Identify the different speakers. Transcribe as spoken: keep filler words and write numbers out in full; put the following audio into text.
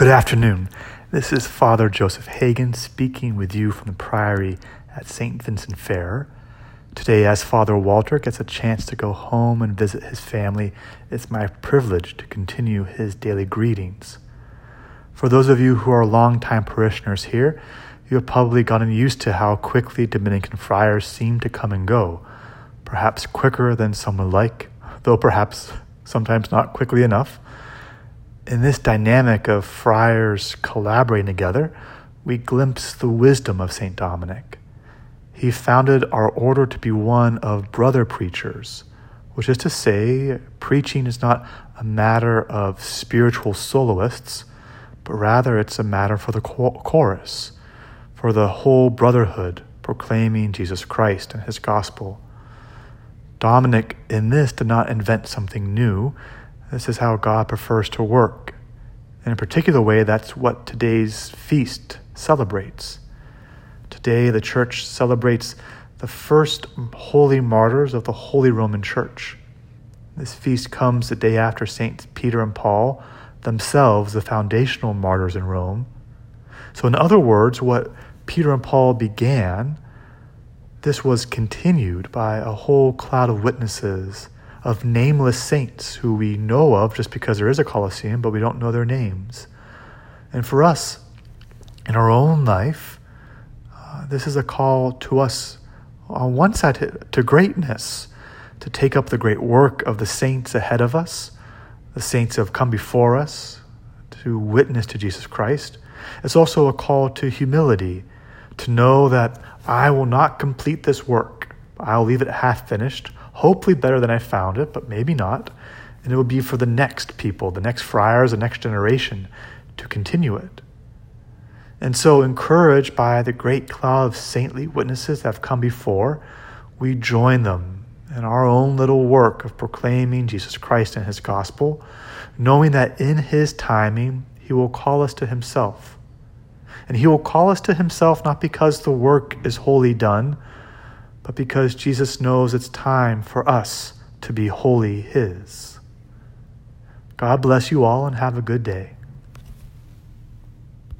Speaker 1: Good afternoon. This is Father Joseph Hagan speaking with you from the Priory at Saint Vincent Ferrer. Today, as Father Walter gets a chance to go home and visit his family, it's my privilege to continue his daily greetings. For those of you who are longtime parishioners here, you have probably gotten used to how quickly Dominican friars seem to come and go, perhaps quicker than some would like, though perhaps sometimes not quickly enough. In this dynamic of friars collaborating together, we glimpse the wisdom of Saint Dominic. He founded our order to be one of brother preachers, which is to say, preaching is not a matter of spiritual soloists, but rather it's a matter for the chorus, for the whole brotherhood proclaiming Jesus Christ and his gospel. Dominic, in this, did not invent something new. This is how God prefers to work. In a particular way, that's what today's feast celebrates. Today, the Church celebrates the first holy martyrs of the Holy Roman Church. This feast comes the day after Saints Peter and Paul, themselves the foundational martyrs in Rome. So in other words, what Peter and Paul began, this was continued by a whole cloud of witnesses, of nameless saints who we know of just because there is a Colosseum, but we don't know their names. And for us, in our own life, uh, this is a call to us, on one side, to, to greatness, to take up the great work of the saints ahead of us, the saints who have come before us, to witness to Jesus Christ. It's also a call to humility, to know that I will not complete this work. I'll leave it half finished, hopefully better than I found it, but maybe not. And it will be for the next people, the next friars, the next generation to continue it. And so, encouraged by the great cloud of saintly witnesses that have come before, we join them in our own little work of proclaiming Jesus Christ and his gospel, knowing that in his timing, he will call us to himself. And he will call us to himself not because the work is wholly done, but because Jesus knows it's time for us to be wholly his. God bless you all and have a good day.